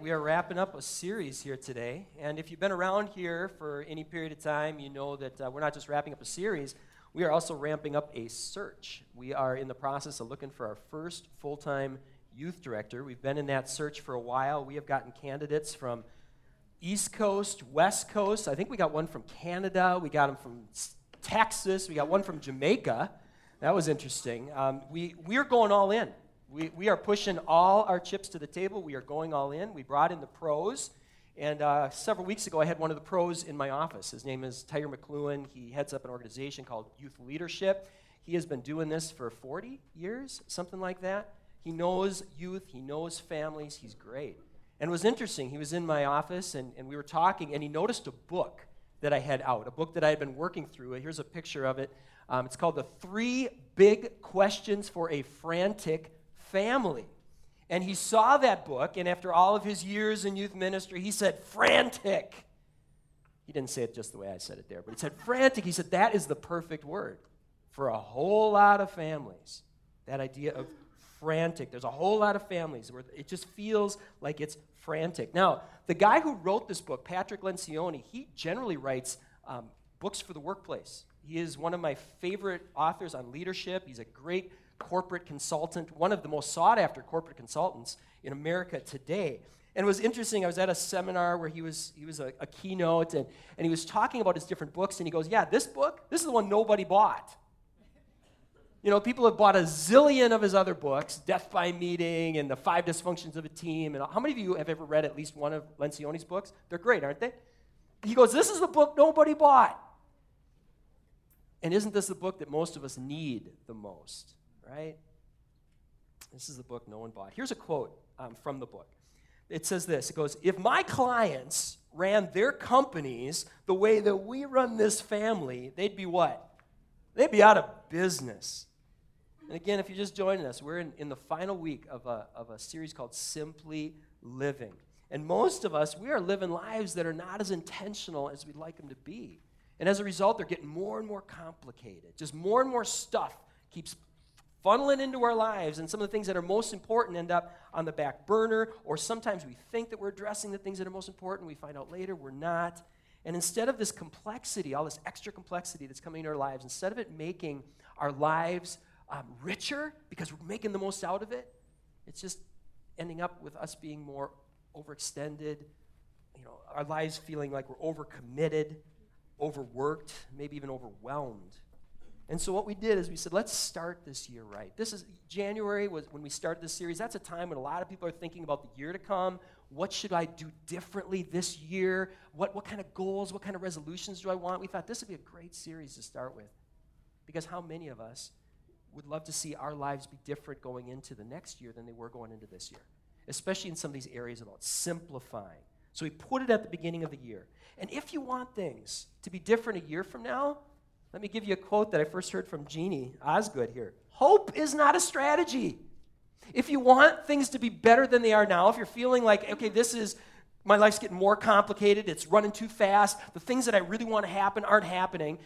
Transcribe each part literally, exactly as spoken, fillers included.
We are wrapping up a series here today, and if you've been around here for any period of time, you know that uh, we're not just wrapping up a series, we are also ramping up a search. We are in the process of looking for our first full-time youth director. We've been in that search for a while. We have gotten candidates from East Coast, West Coast. I think we got one from Canada. We got them from Texas. We got one from Jamaica. That was interesting. Um, we, we're going all in. We, we are pushing all our chips to the table. We are going all in. We brought in the pros. And uh, several weeks ago, I had one of the pros in my office. His name is Tyler McLuhan. He heads up an organization called Youth Leadership. He has been doing this for forty years, something like that. He knows youth. He knows families. He's great. And it was interesting. He was in my office, and, and we were talking, and he noticed a book that I had out, a book that I had been working through. Here's a picture of it. Um, it's called The Three Big Questions for a Frantic Family. And he saw that book, and after all of his years in youth ministry, he said, frantic. He didn't say it just the way I said it there, but he said frantic. He said, that is the perfect word for a whole lot of families. That idea of frantic. There's a whole lot of families where it just feels like it's frantic. Now, the guy who wrote this book, Patrick Lencioni, he generally writes um, books for the workplace. He is one of my favorite authors on leadership. He's a great corporate consultant, one of the most sought-after corporate consultants in America today. And it was interesting, I was at a seminar where he was he was a, a keynote, and, and he was talking about his different books, and he goes, yeah, this book, this is the one nobody bought. You know, people have bought a zillion of his other books, Death by Meeting and The Five Dysfunctions of a Team, and how many of you have ever read at least one of Lencioni's books? They're great, aren't they? He goes, this is the book nobody bought. And isn't this the book that most of us need the most? Right? This is the book no one bought. Here's a quote um, from the book. It says this. It goes, if my clients ran their companies the way that we run this family, they'd be what? They'd be out of business. And again, if you're just joining us, we're in, in the final week of a, of a series called Simply Living. And most of us, we are living lives that are not as intentional as we'd like them to be. And as a result, they're getting more and more complicated. Just more and more stuff keeps funneling into our lives, and some of the things that are most important end up on the back burner, or sometimes we think that we're addressing the things that are most important, we find out later we're not. And instead of this complexity, all this extra complexity that's coming into our lives, instead of it making our lives um, richer because we're making the most out of it, it's just ending up with us being more overextended, you know, our lives feeling like we're overcommitted, overworked, maybe even overwhelmed. And so what we did is we said, let's start this year right. This is, January was when we started this series. That's a time when a lot of people are thinking about the year to come. What should I do differently this year? What, what kind of goals, what kind of resolutions do I want? We thought this would be a great series to start with. Because how many of us would love to see our lives be different going into the next year than they were going into this year? Especially in some of these areas about simplifying. So we put it at the beginning of the year. And if you want things to be different a year from now, let me give you a quote that I first heard from Jeannie Osgood here. Hope is not a strategy. If you want things to be better than they are now, if you're feeling like, okay, this is, my life's getting more complicated, it's running too fast, the things that I really want to happen aren't happening.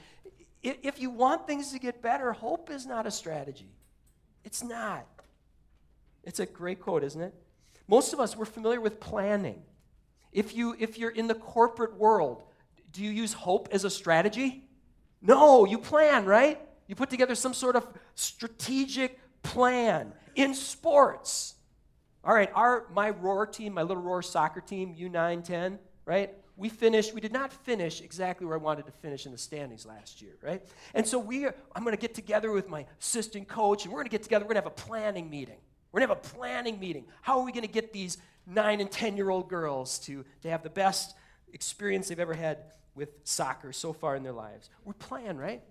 If you want things to get better, hope is not a strategy. It's not. It's a great quote, isn't it? Most of us, we're familiar with planning. If you, if you're in the corporate world, do you use hope as a strategy? No, you plan, right? You put together some sort of strategic plan. In sports, all right, our my Roar team, my little Roar soccer team, U nine ten, right? We finished, we did not finish exactly where I wanted to finish in the standings last year, right? And so we are, I'm going to get together with my assistant coach, and we're going to get together, we're going to have a planning meeting. We're going to have a planning meeting. How are we going to get these nine and ten-year-old girls to, to have the best experience they've ever had with soccer so far in their lives? We plan, right?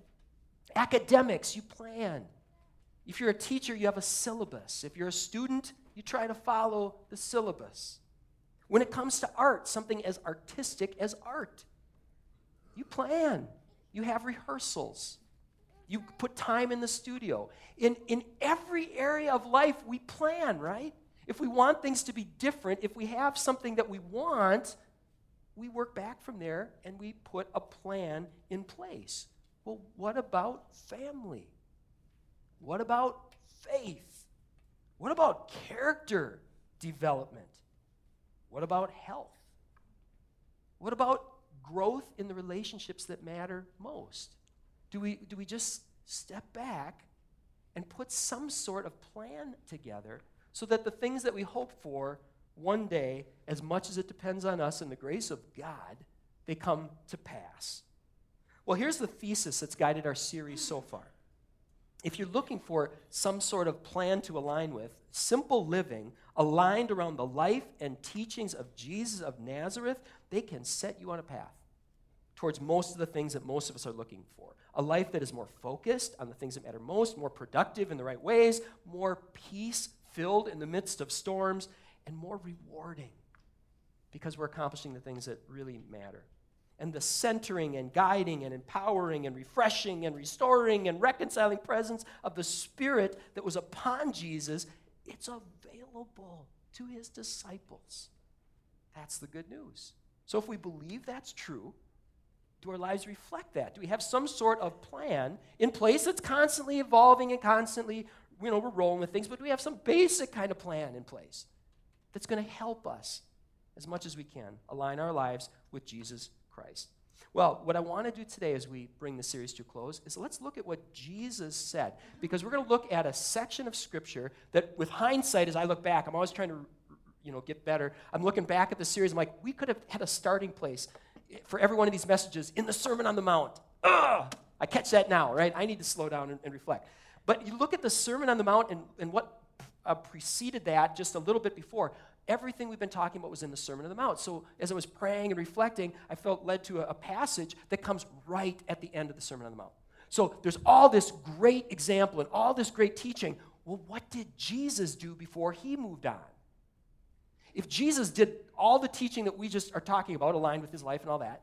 Academics, you plan. If you're a teacher, you have a syllabus. If you're a student, you try to follow the syllabus. When it comes to art, something as artistic as art, you plan. You have rehearsals. You put time in the studio. In, in every area of life, we plan, right? If we want things to be different, if we have something that we want, we work back from there and we put a plan in place. Well, what about family? What about faith? What about character development? What about health? What about growth in the relationships that matter most? Do we, do we just step back and put some sort of plan together so that the things that we hope for one day, as much as it depends on us and the grace of God, they come to pass? Well, here's the thesis that's guided our series so far. If you're looking for some sort of plan to align with, simple living aligned around the life and teachings of Jesus of Nazareth, they can set you on a path towards most of the things that most of us are looking for. A life that is more focused on the things that matter most, more productive in the right ways, more peace-filled in the midst of storms, and more rewarding because we're accomplishing the things that really matter. And the centering and guiding and empowering and refreshing and restoring and reconciling presence of the Spirit that was upon Jesus, it's available to his disciples. That's the good news. So if we believe that's true, do our lives reflect that? Do we have some sort of plan in place that's constantly evolving and constantly, you know, we're rolling with things, but do we have some basic kind of plan in place that's going to help us as much as we can align our lives with Jesus Christ? Well, what I want to do today as we bring the series to a close is let's look at what Jesus said, because we're going to look at a section of Scripture that, with hindsight, as I look back, I'm always trying to, you know, get better. I'm looking back at the series, I'm like, we could have had a starting place for every one of these messages in the Sermon on the Mount. Ugh! I catch that now, right? I need to slow down and, and reflect. But you look at the Sermon on the Mount and, and what uh, preceded that just a little bit before. Everything we've been talking about was in the Sermon on the Mount. So as I was praying and reflecting, I felt led to a, a passage that comes right at the end of the Sermon on the Mount. So there's all this great example and all this great teaching. Well, what did Jesus do before he moved on? If Jesus did all the teaching that we just are talking about, aligned with his life and all that,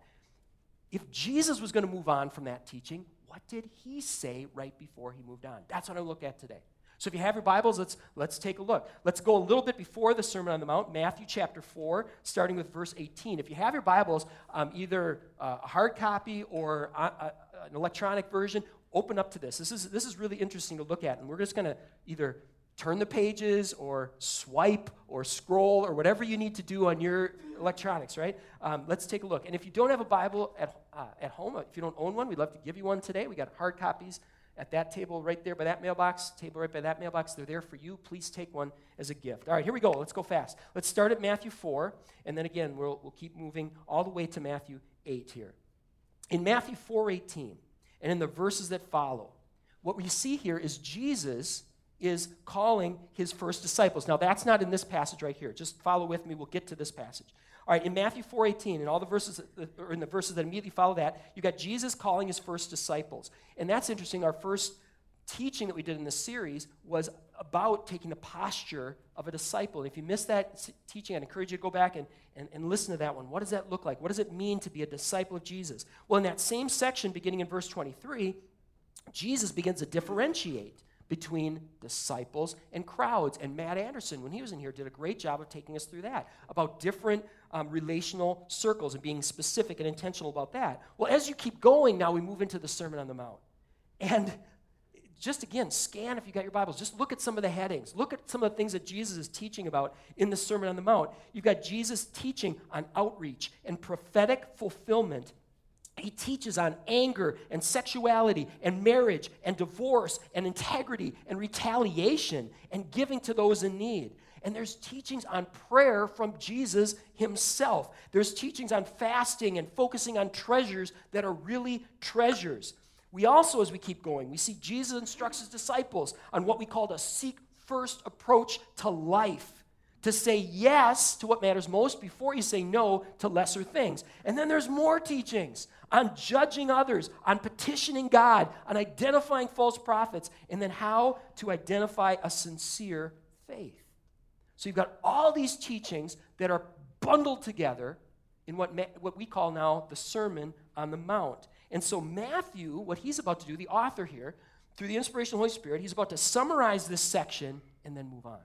if Jesus was going to move on from that teaching, what did he say right before he moved on? That's what I look at today. So if you have your Bibles, let's, let's take a look. Let's go a little bit before the Sermon on the Mount, Matthew chapter four, starting with verse eighteen. If you have your Bibles, um, either uh, a hard copy or uh, uh, an electronic version, open up to this. This is, this is really interesting to look at, and we're just going to either turn the pages or swipe or scroll or whatever you need to do on your electronics, right? Um, let's take a look. And if you don't have a Bible at, uh, at home, if you don't own one, we'd love to give you one today. We got hard copies at that table right there by that mailbox, table right by that mailbox. They're there for you. Please take one as a gift. All right, here we go. Let's go fast. Let's start at Matthew four, and then again, we'll, we'll keep moving all the way to Matthew eight here. In Matthew four eighteen, and in the verses that follow, what we see here is Jesus is calling his first disciples. Now, that's not in this passage right here. Just follow with me. We'll get to this passage. All right, in Matthew four eighteen, and all the verses, or in the verses that immediately follow that, you got Jesus calling his first disciples. And that's interesting. Our first teaching that we did in this series was about taking the posture of a disciple. And if you missed that teaching, I'd encourage you to go back and, and, and listen to that one. What does that look like? What does it mean to be a disciple of Jesus? Well, in that same section, beginning in verse twenty-three, Jesus begins to differentiate between disciples and crowds. And Matt Anderson, when he was in here, did a great job of taking us through that, about different um, relational circles and being specific and intentional about that. Well, as you keep going, now we move into the Sermon on the Mount. And just again, scan if you got your Bibles. Just look at some of the headings. Look at some of the things that Jesus is teaching about in the Sermon on the Mount. You've got Jesus teaching on outreach and prophetic fulfillment. He teaches on anger and sexuality and marriage and divorce and integrity and retaliation and giving to those in need. And there's teachings on prayer from Jesus himself. There's teachings on fasting and focusing on treasures that are really treasures. We also, as we keep going, we see Jesus instructs his disciples on what we call a seek-first approach to life. To say yes to what matters most before you say no to lesser things. And then there's more teachings on judging others, on petitioning God, on identifying false prophets, and then how to identify a sincere faith. So you've got all these teachings that are bundled together in what, ma- what we call now the Sermon on the Mount. And so Matthew, what he's about to do, the author here, through the inspiration of the Holy Spirit, he's about to summarize this section and then move on.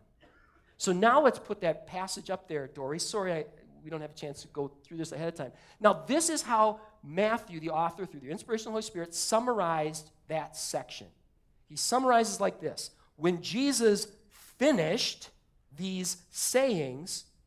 So now let's put that passage up there, Dory. Sorry, I, we don't have a chance to go through this ahead of time. Now, this is how Matthew, the author, through the inspiration of the Holy Spirit, summarized that section. He summarizes like this. When Jesus finished these sayings,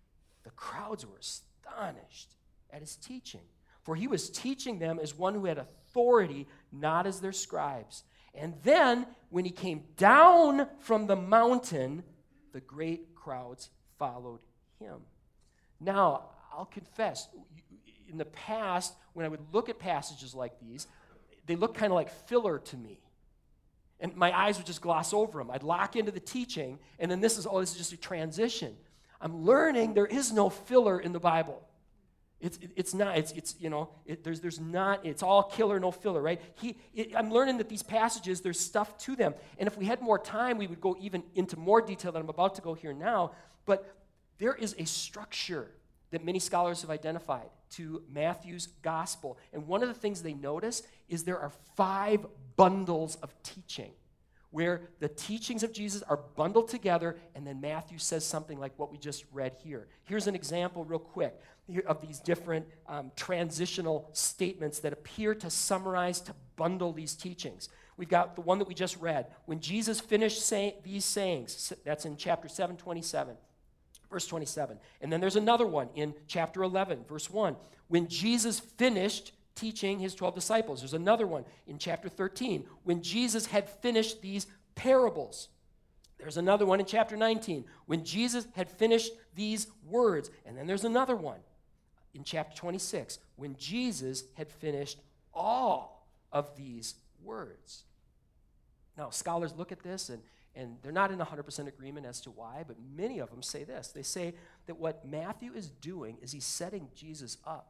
The crowds were astonished at his teaching, for he was teaching them as one who had authority, not as their scribes. And then, when he came down from the mountain, the great crowds followed him. Now, I'll confess, in the past, when I would look at passages like these, they look kind of like filler to me. And my eyes would just gloss over them. I'd lock into the teaching, and then this is, oh, this is just a transition. I'm learning there is no filler in the Bible. It's it, it's not, it's, it's you know, it, there's there's not, it's all killer, no filler, right? He, it, I'm learning that these passages, there's stuff to them. And if we had more time, we would go even into more detail than I'm about to go here now. But there is a structure that many scholars have identified to Matthew's gospel. And one of the things they notice is there are five bundles of teaching where the teachings of Jesus are bundled together, and then Matthew says something like what we just read here. Here's an example real quick of these different um, transitional statements that appear to summarize, to bundle these teachings. We've got the one that we just read. When Jesus finished say, these sayings, that's in chapter seven, twenty-seven. Verse twenty-seven. And then there's another one in chapter eleven, verse one. When Jesus finished teaching his twelve disciples. There's another one in chapter thirteen. When Jesus had finished these parables. There's another one in chapter nineteen. When Jesus had finished these words. And then there's another one in chapter twenty-six. When Jesus had finished all of these words. Now, scholars look at this and And they're not in one hundred percent agreement as to why, but many of them say this. They say that what Matthew is doing is he's setting Jesus up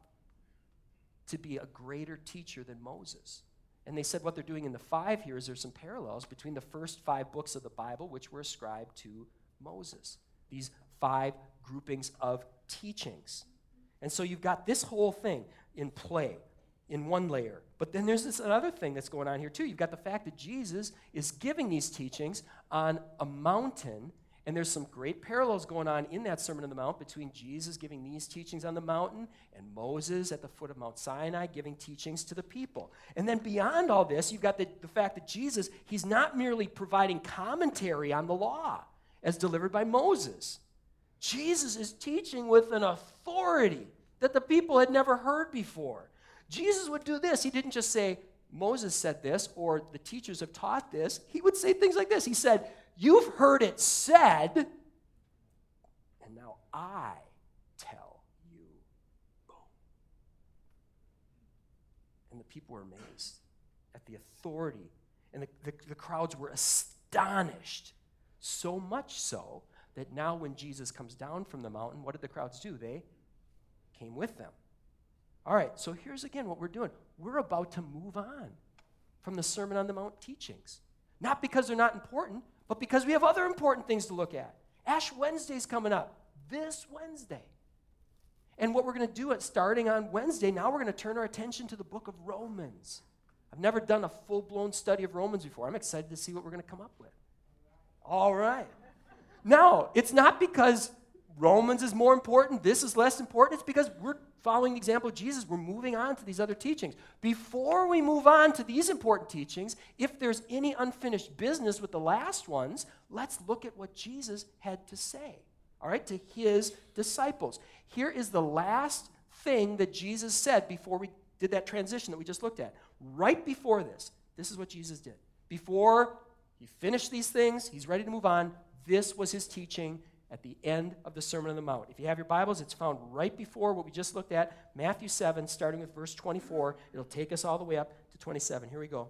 to be a greater teacher than Moses. And they said what they're doing in the five here is there's some parallels between the first five books of the Bible, which were ascribed to Moses. These five groupings of teachings. And so you've got this whole thing in play in one layer. But then there's this other thing that's going on here too. You've got the fact that Jesus is giving these teachings on a mountain, and there's some great parallels going on in that Sermon on the Mount between Jesus giving these teachings on the mountain and Moses at the foot of Mount Sinai giving teachings to the people. And then beyond all this, you've got the, the fact that Jesus, he's not merely providing commentary on the law as delivered by Moses. Jesus is teaching with an authority that the people had never heard before. Jesus would do this. He didn't just say, Moses said this, or the teachers have taught this. He would say things like this. He said, you've heard it said, and now I tell you. Boom. And the people were amazed at the authority, and the, the, the crowds were astonished, so much so that now when Jesus comes down from the mountain, what did the crowds do? They came with them. All right, so here's again what we're doing. We're about to move on from the Sermon on the Mount teachings. Not because they're not important, but because we have other important things to look at. Ash Wednesday's coming up this Wednesday. And what we're going to do at starting on Wednesday, now we're going to turn our attention to the book of Romans. I've never done a full-blown study of Romans before. I'm excited to see what we're going to come up with. All right. Now, it's not because Romans is more important, this is less important. It's because we're following the example of Jesus. We're moving on to these other teachings. Before we move on to these important teachings, if there's any unfinished business with the last ones, let's look at what Jesus had to say, all right, to his disciples. Here is the last thing that Jesus said before we did that transition that we just looked at. Right before this, this is what Jesus did. Before he finished these things, he's ready to move on, this was his teaching at the end of the Sermon on the Mount. If you have your Bibles, it's found right before what we just looked at, Matthew seven, starting with verse twenty-four. It'll take us all the way up to twenty-seven. Here we go.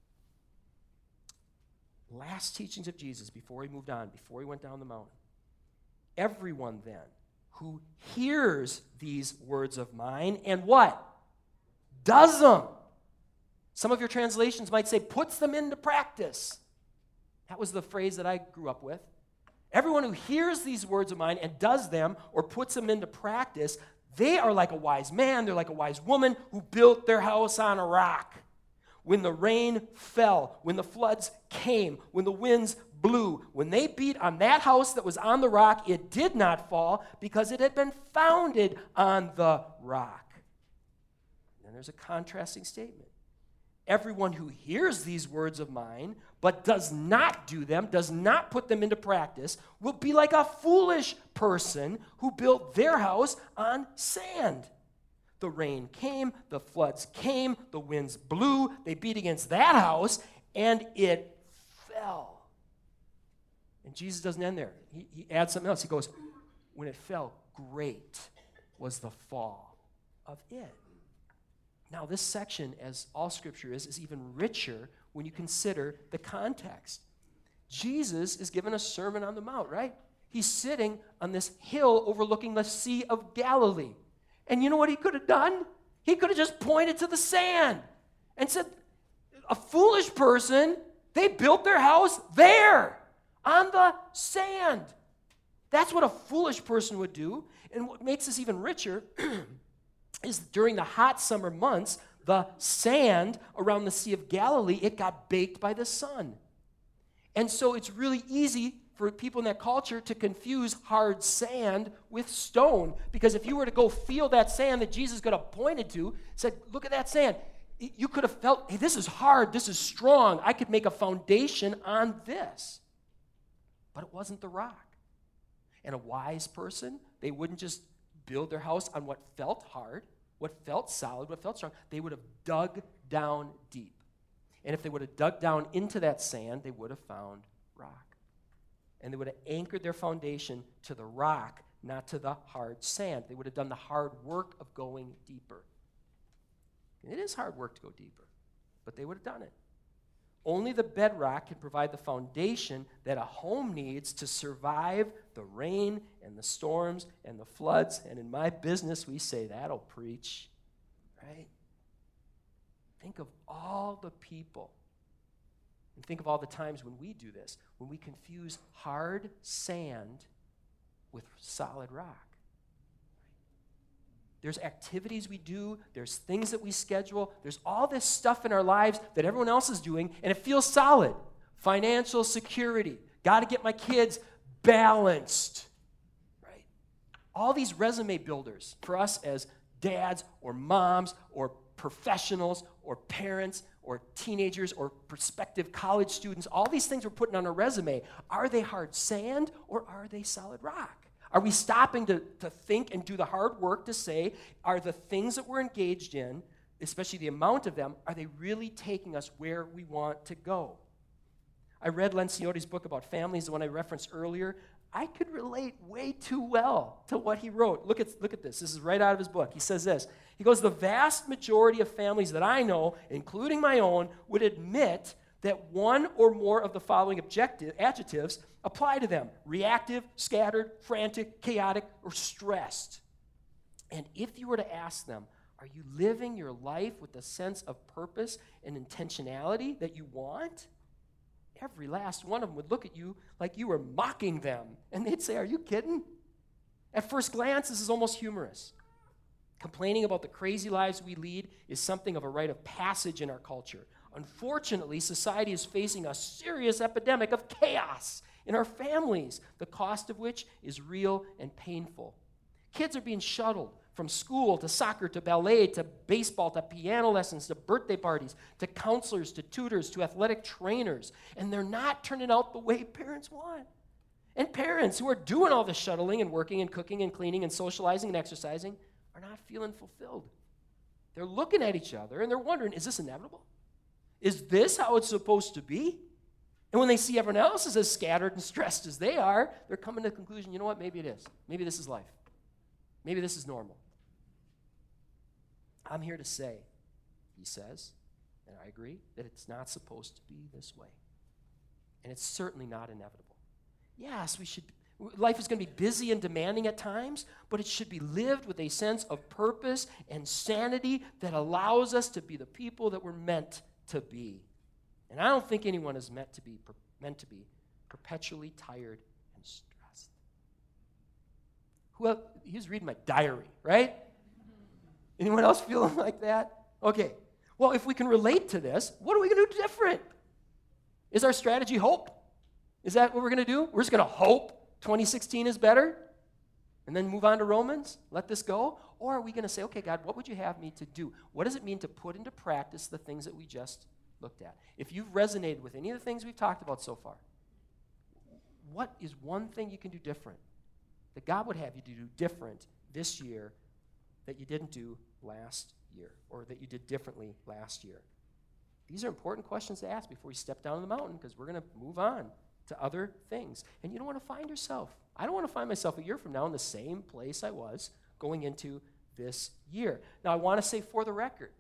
Last teachings of Jesus before he moved on, before he went down the mountain. Everyone then who hears these words of mine and what? Does them. Some of your translations might say puts them into practice. That was the phrase that I grew up with. Everyone who hears these words of mine and does them or puts them into practice, they are like a wise man, they're like a wise woman who built their house on a rock. When the rain fell, when the floods came, when the winds blew, when they beat on that house that was on the rock, it did not fall because it had been founded on the rock. And then there's a contrasting statement. everyone who hears these words of mine, but does not do them, does not put them into practice, will be like a foolish person who built their house on sand. The rain came, the floods came, the winds blew, they beat against that house, and it fell. And Jesus doesn't end there. He, he adds something else. He goes, when it fell, great was the fall of it. Now, this section, as all Scripture is, is even richer when you consider the context. Jesus is giving a Sermon on the Mount, right? He's sitting on this hill overlooking the Sea of Galilee. And you know what he could have done? He could have just pointed to the sand and said, a foolish person, they built their house there on the sand. That's what a foolish person would do. And what makes this even richer is during the hot summer months, the sand around the Sea of Galilee, it got baked by the sun. And so it's really easy for people in that culture to confuse hard sand with stone. Because if you were to go feel that sand that Jesus could have pointed to, said, look at that sand, you could have felt, hey, this is hard, this is strong. I could make a foundation on this. But it wasn't the rock. And a wise person, they wouldn't just build their house on what felt hard, what felt solid, what felt strong. They would have dug down deep. And if they would have dug down into that sand, they would have found rock. And they would have anchored their foundation to the rock, not to the hard sand. They would have done the hard work of going deeper. And it is hard work to go deeper, but they would have done it. Only the bedrock can provide the foundation that a home needs to survive the rain and the storms and the floods. And in my business, we say, that'll preach, right? Think of all the people. And think of all the times when we do this, when we confuse hard sand with solid rock. There's activities we do, there's things that we schedule, there's all this stuff in our lives that everyone else is doing, and it feels solid. Financial security, got to get my kids balanced, right? All these resume builders for us as dads or moms or professionals or parents or teenagers or prospective college students, all these things we're putting on a resume, are they hard sand or are they solid rock? Are we stopping to, to think and do the hard work to say, are the things that we're engaged in, especially the amount of them, are they really taking us where we want to go? I read Lenciotti's book about families, the one I referenced earlier. I could relate way too well to what he wrote. Look at, look at this. This is right out of his book. He says this. He goes, the vast majority of families that I know, including my own, would admit that one or more of the following objective, adjectives apply to them: reactive, scattered, frantic, chaotic, or stressed. And if you were to ask them, are you living your life with the sense of purpose and intentionality that you want? Every last one of them would look at you like you were mocking them. And they'd say, are you kidding? At first glance, this is almost humorous. Complaining about the crazy lives we lead is something of a rite of passage in our culture. Unfortunately, society is facing a serious epidemic of chaos in our families, the cost of which is real and painful. Kids are being shuttled from school to soccer to ballet to baseball to piano lessons to birthday parties to counselors to tutors to athletic trainers, and they're not turning out the way parents want. And parents who are doing all the shuttling and working and cooking and cleaning and socializing and exercising are not feeling fulfilled. They're looking at each other and they're wondering, is this inevitable? Is this how it's supposed to be? And when they see everyone else is as scattered and stressed as they are, they're coming to the conclusion, you know what, maybe it is. Maybe this is life. Maybe this is normal. I'm here to say, he says, and I agree, that it's not supposed to be this way. And it's certainly not inevitable. Yes, we should. Life is going to be busy and demanding at times, but it should be lived with a sense of purpose and sanity that allows us to be the people that we're meant to be. And I don't think anyone is meant to be meant to be perpetually tired and stressed. Who else? He was reading my diary, right? Anyone else feeling like that? Okay. Well, if we can relate to this, what are we going to do different? Is our strategy hope? Is that what we're going to do? We're just going to hope twenty sixteen is better? and then move on to Romans, let this go? Or are we going to say, okay, God, what would you have me to do? What does it mean to put into practice the things that we just looked at? If you've resonated with any of the things we've talked about so far, what is one thing you can do different that God would have you to do different this year that you didn't do last year, or that you did differently last year? These are important questions to ask before you step down the mountain, because we're going to move on to other things. And you don't want to find yourself. I don't want to find myself a year from now in the same place I was going into this year. Now, I want to say for the record,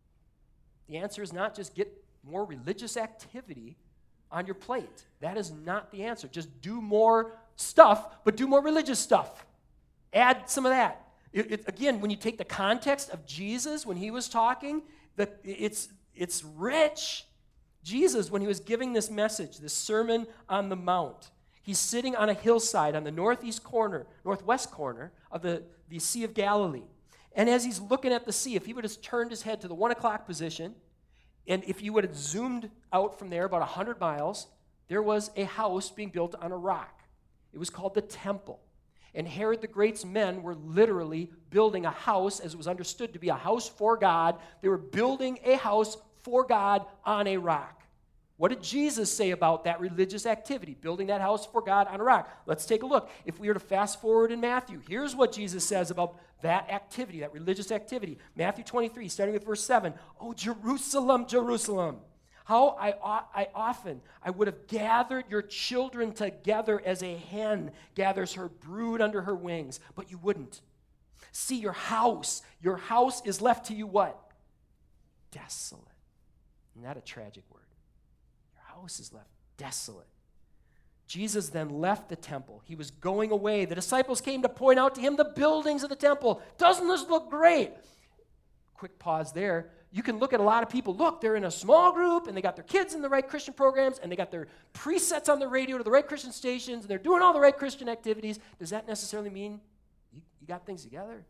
the answer is not just get more religious activity on your plate. That is not the answer. Just do more stuff, but do more religious stuff. Add some of that. It, it, again, when you take the context of Jesus when he was talking, the, it's, it's rich. Jesus, when he was giving this message, this Sermon on the Mount, he's sitting on a hillside on the northeast corner, northwest corner of the, the Sea of Galilee. And as he's looking at the sea, if he would have turned his head to the one o'clock position, and if you would have zoomed out from there about one hundred miles, there was a house being built on a rock. It was called the Temple. And Herod the Great's men were literally building a house, as it was understood to be a house for God. They were building a house for God on a rock. What did Jesus say about that religious activity, building that house for God on a rock? Let's take a look. If we were to fast forward in Matthew, here's what Jesus says about that activity, that religious activity. Matthew twenty-three, starting with verse seven. Oh, Jerusalem, Jerusalem, how I, I often, I would have gathered your children together as a hen gathers her brood under her wings, but you wouldn't. See, your house, your house is left to you what? Desolate. Isn't that a tragic word? Your house is left desolate. Jesus then left the temple. He was going away. The disciples came to point out to him the buildings of the temple. Doesn't this look great? Quick pause there. You can look at a lot of people. Look, they're in a small group, and they got their kids in the right Christian programs, and they got their presets on the radio to the right Christian stations, and they're doing all the right Christian activities. Does that necessarily mean you, you got things together?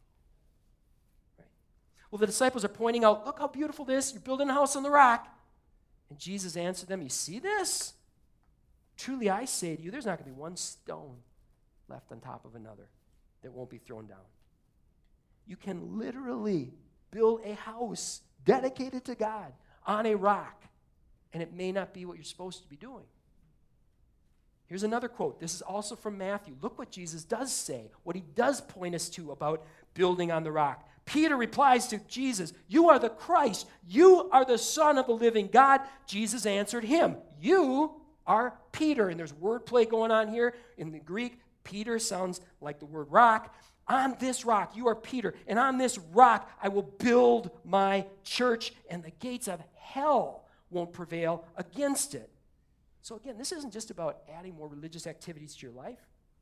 Right. Well, the disciples are pointing out, look how beautiful this. You're building a house on the rock. And Jesus answered them, you see this? Truly I say to you, there's not going to be one stone left on top of another that won't be thrown down. You can literally build a house dedicated to God on a rock, and it may not be what you're supposed to be doing. Here's another quote. This is also from Matthew. Look what Jesus does say, what he does point us to about building on the rock. Peter replies to Jesus, you are the Christ. You are the Son of the living God. Jesus answered him, you are Peter. And there's wordplay going on here. In the Greek, Peter sounds like the word rock. On this rock, you are Peter, and on this rock I will build my church, and the gates of hell won't prevail against it. So again, this isn't just about adding more religious activities to your life.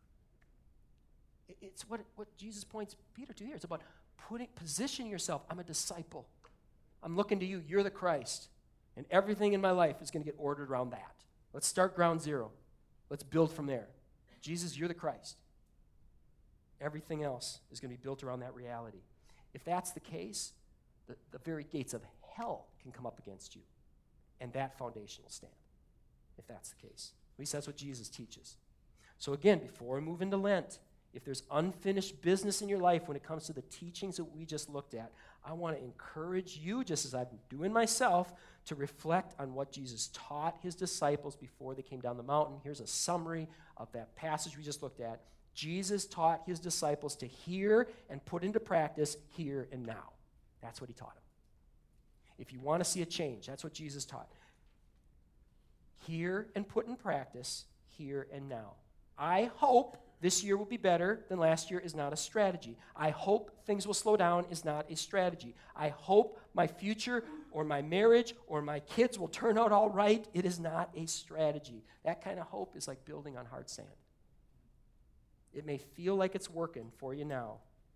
It's what, what Jesus points Peter to here. It's about putting, positioning yourself. I'm a disciple. I'm looking to you. You're the Christ. And everything in my life is going to get ordered around that. Let's start ground zero. Let's build from there. Jesus, you're the Christ. Everything else is going to be built around that reality. If that's the case, the, the very gates of hell can come up against you, and that foundation will stand, if that's the case. At least that's what Jesus teaches. So again, before we move into Lent, if there's unfinished business in your life when it comes to the teachings that we just looked at, I want to encourage you, just as I've been doing myself, to reflect on what Jesus taught his disciples before they came down the mountain. Here's a summary of that passage we just looked at. Jesus taught his disciples to hear and put into practice here and now. That's what he taught them. If you want to see a change, that's what Jesus taught. Hear and put in practice here and now. I hope this year will be better than last year is not a strategy. I hope things will slow down is not a strategy. I hope my future or my marriage or my kids will turn out all right. It is not a strategy. That kind of hope is like building on hard sand. It may feel like it's working for you now,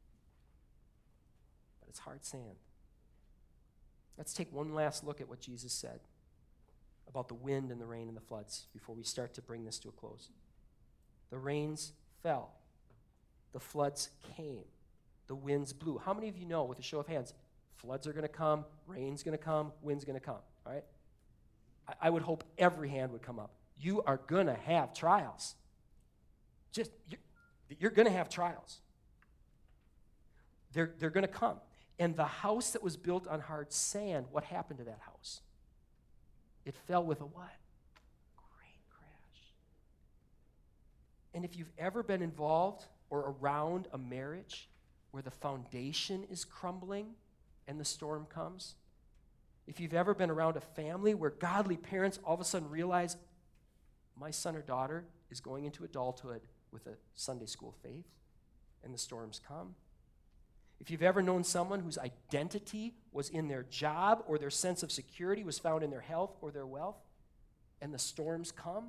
but it's hard sand. Let's take one last look at what Jesus said about the wind and the rain and the floods before we start to bring this to a close. The rains fell. The floods came. The winds blew. How many of you know, with a show of hands, floods are going to come, rain's going to come, wind's going to come, all right? I, I would hope every hand would come up. You are going to have trials. Just, you're, that you're going to have trials. They're, they're going to come. And the house that was built on hard sand, what happened to that house? It fell with a what? Great crash. And if you've ever been involved or around a marriage where the foundation is crumbling and the storm comes, if you've ever been around a family where godly parents all of a sudden realize, my son or daughter is going into adulthood with a Sunday school faith, and the storms come. If you've ever known someone whose identity was in their job or their sense of security was found in their health or their wealth, and the storms come.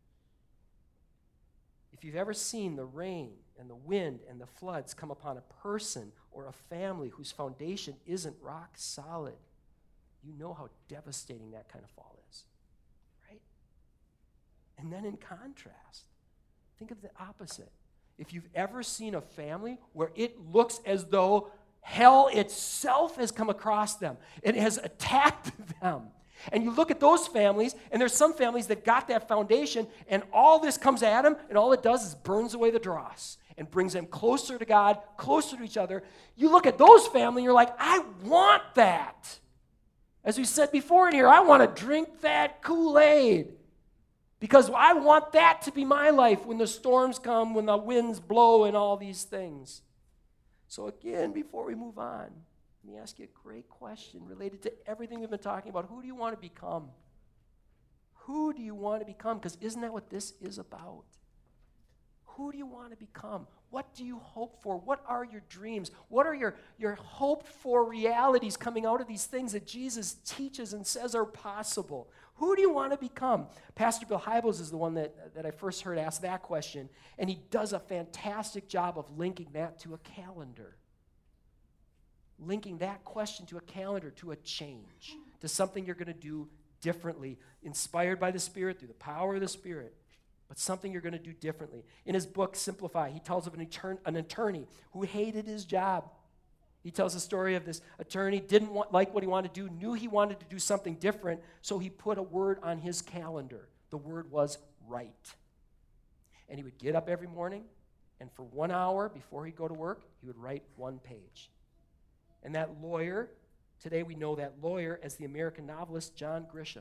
If you've ever seen the rain and the wind and the floods come upon a person or a family whose foundation isn't rock solid, you know how devastating that kind of fall is, right? And then in contrast, think of the opposite. If you've ever seen a family where it looks as though hell itself has come across them, it has attacked them, and you look at those families, and there's some families that got that foundation, and all this comes at them, and all it does is burns away the dross and brings them closer to God, closer to each other. You look at those families, and you're like, I want that. As we said before in here, I want to drink that Kool-Aid. Because I want that to be my life when the storms come, when the winds blow, and all these things. So again, before we move on, let me ask you a great question related to everything we've been talking about. Who do you want to become? Who do you want to become? Because isn't that what this is about? Who do you want to become? What do you hope for? What are your dreams? What are your, your hoped-for realities coming out of these things that Jesus teaches and says are possible? Who do you want to become? Pastor Bill Hybels is the one that, that I first heard ask that question, and he does a fantastic job of linking that to a calendar. Linking that question to a calendar, to a change, to something you're going to do differently, inspired by the Spirit, through the power of the Spirit, but something you're going to do differently. In his book, Simplify, he tells of an, etern- an attorney who hated his job. He tells the story of this attorney, didn't want, like what he wanted to do, knew he wanted to do something different, so he put a word on his calendar. The word was write. And he would get up every morning, and for one hour before he'd go to work, he would write one page. And that lawyer, today we know that lawyer as the American novelist John Grisham.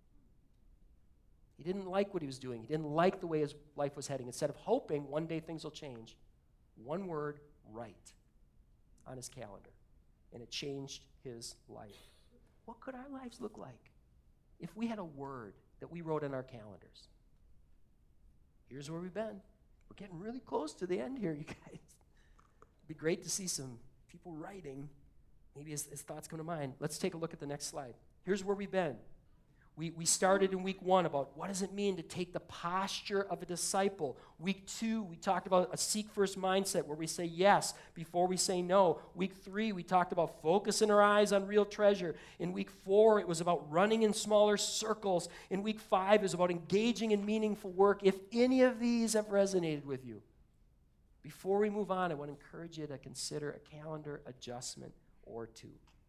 He didn't like what he was doing. He didn't like the way his life was heading. Instead of hoping one day things will change, one word, write, on his calendar. And it changed his life. What could our lives look like if we had a word that we wrote on our calendars? Here's where we've been. We're getting really close to the end here, you guys. It'd be great to see some people writing. Maybe as, as thoughts come to mind. Let's take a look at the next slide. Here's where we've been. We, we started in week one about what does it mean to take the posture of a disciple. Week two, we talked about a seek-first mindset where we say yes before we say no. Week three, we talked about focusing our eyes on real treasure. In week four, it was about running in smaller circles. In week five, it was about engaging in meaningful work. If any of these have resonated with you, before we move on, I want to encourage you to consider a calendar adjustment or two.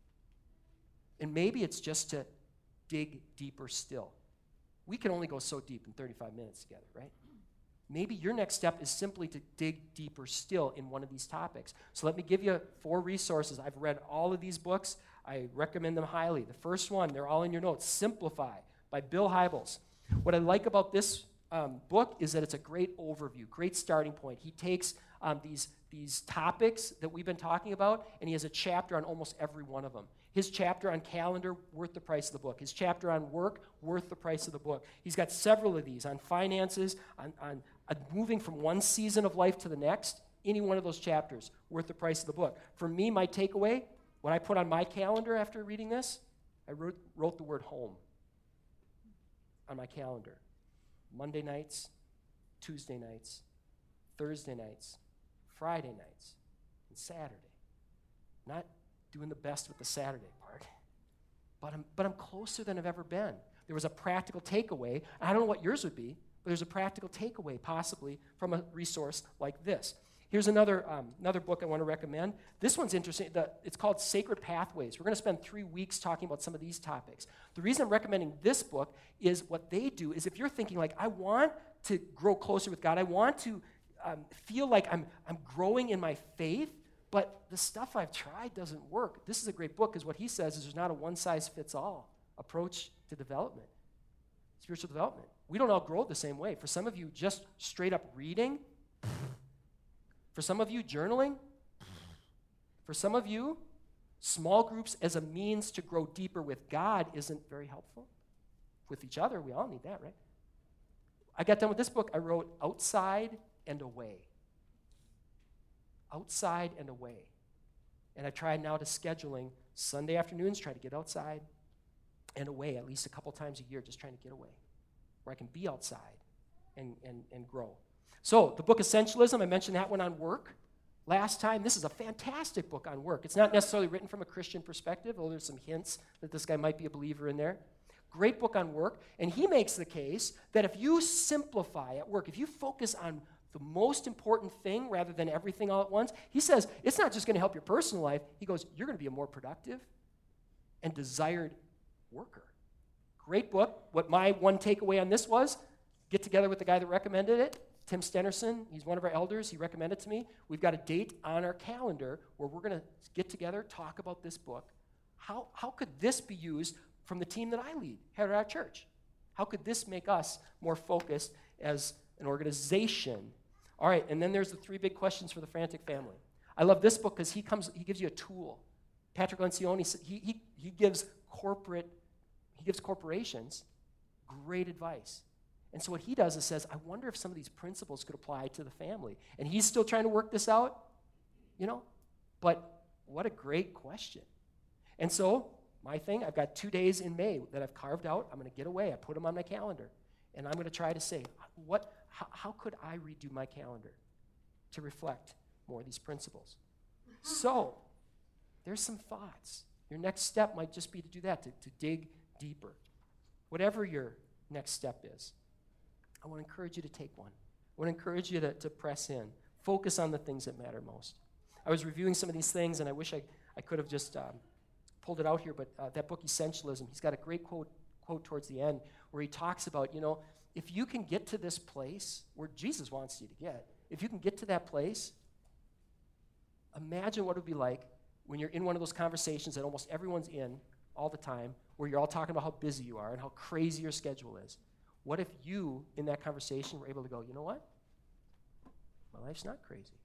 And maybe it's just to dig deeper still. We can only go so deep in thirty-five minutes together, right? Maybe your next step is simply to dig deeper still in one of these topics. So let me give you four resources. I've read all of these books. I recommend them highly. The first one, they're all in your notes, Simplify by Bill Hybels. What I like about this um, book is that it's a great overview, great starting point. He takes um, these, these topics that we've been talking about, and he has a chapter on almost every one of them. His chapter on calendar, worth the price of the book. His chapter on work, worth the price of the book. He's got several of these on finances, on, on, on moving from one season of life to the next. Any one of those chapters, worth the price of the book. For me, my takeaway, what I put on my calendar after reading this, I wrote, wrote the word home on my calendar. Monday nights, Tuesday nights, Thursday nights, Friday nights, and Saturday. Not doing the best with the Saturday part, but I'm, but I'm closer than I've ever been. There was a practical takeaway. I don't know what yours would be, but there's a practical takeaway possibly from a resource like this. Here's another um, another book I want to recommend. This one's interesting. The, it's called Sacred Pathways. We're going to spend three weeks talking about some of these topics. The reason I'm recommending this book is what they do is if you're thinking like, I want to grow closer with God, I want to um, feel like I'm, I'm growing in my faith, but the stuff I've tried doesn't work. This is a great book because what he says is there's not a one-size-fits-all approach to development, spiritual development. We don't all grow the same way. For some of you, just straight up reading. For some of you, journaling. For some of you, small groups as a means to grow deeper with God isn't very helpful. With each other, we all need that, right? I got done with this book. I wrote Outside and Away. Outside and Away. And I tried now to scheduling Sunday afternoons, try to get outside and away at least a couple times a year, just trying to get away, where I can be outside and, and, and grow. So the book Essentialism, I mentioned that one on work last time. This is a fantastic book on work. It's not necessarily written from a Christian perspective, although there's some hints that this guy might be a believer in there. Great book on work. And he makes the case that if you simplify at work, if you focus on the most important thing rather than everything all at once, he says it's not just going to help your personal life. He goes, you're going to be a more productive and desired worker. Great book. What my one takeaway on this was, get together with the guy that recommended it, Tim Stenerson. He's one of our elders. He recommended it to me. We've got a date on our calendar where we're going to get together, talk about this book. How, how could this be used from the team that I lead here at our church? How could this make us more focused as an organization? All right, and then there's the three big questions for the Frantic family. I love this book because he comes, he gives you a tool. Patrick Lencioni, he, he, he gives corporate, he gives corporations great advice. And so what he does is says, I wonder if some of these principles could apply to the family. And he's still trying to work this out, you know? But what a great question. And so my thing, I've got two days in May that I've carved out. I'm going to get away. I put them on my calendar. And I'm going to try to say, what, how, how could I redo my calendar to reflect more of these principles? So there's some thoughts. Your next step might just be to do that, to, to dig deeper. Whatever your next step is, I want to encourage you to take one. I want to encourage you to, to press in. Focus on the things that matter most. I was reviewing some of these things, and I wish I, I could have just um, pulled it out here, but uh, that book, Essentialism, he's got a great quote, quote towards the end where he talks about, you know, if you can get to this place where Jesus wants you to get, if you can get to that place, imagine what it would be like when you're in one of those conversations that almost everyone's in all the time, where you're all talking about how busy you are and how crazy your schedule is. What if you, in that conversation, were able to go, you know what? My life's not crazy.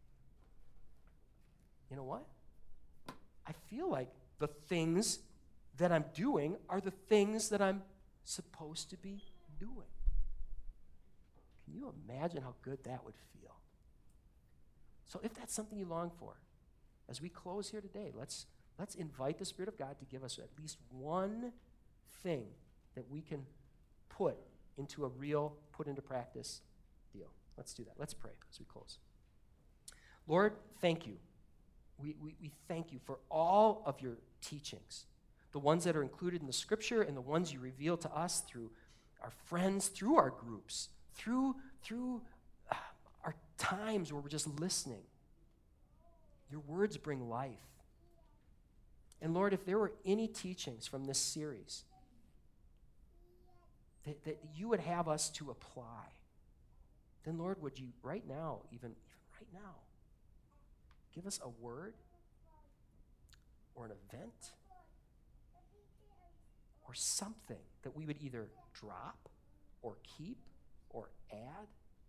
You know what? I feel like the things that I'm doing are the things that I'm supposed to be doing. Can you imagine how good that would feel? So if that's something you long for, as we close here today, let's let's invite the Spirit of God to give us at least one thing that we can put into a real, put into practice deal. Let's do that. Let's pray as we close. Lord, thank you. We, we, we thank you for all of your teachings, the ones that are included in the Scripture and the ones you reveal to us through our friends, through our groups, through, through uh, our times where we're just listening. Your words bring life. And Lord, if there were any teachings from this series that, that you would have us to apply, then Lord, would you right now, even, even right now, give us a word or an event or something that we would either drop or keep or add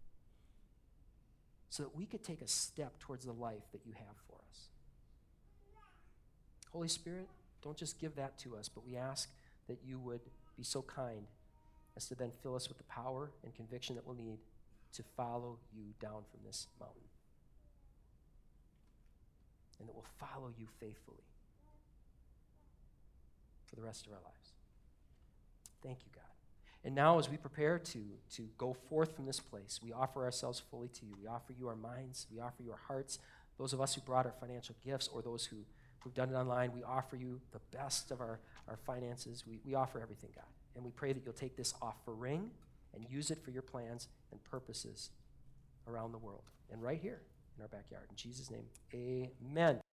so that we could take a step towards the life that you have for us. Holy Spirit, don't just give that to us, but we ask that you would be so kind as to then fill us with the power and conviction that we'll need to follow you down from this mountain. And that we'll follow you faithfully for the rest of our lives. Thank you, God. And now as we prepare to, to go forth from this place, we offer ourselves fully to you. We offer you our minds. We offer you our hearts. Those of us who brought our financial gifts or those who, who've done it online, we offer you the best of our, our finances. We, we offer everything, God. And we pray that you'll take this offering and use it for your plans and purposes around the world and right here in our backyard. In Jesus' name, amen.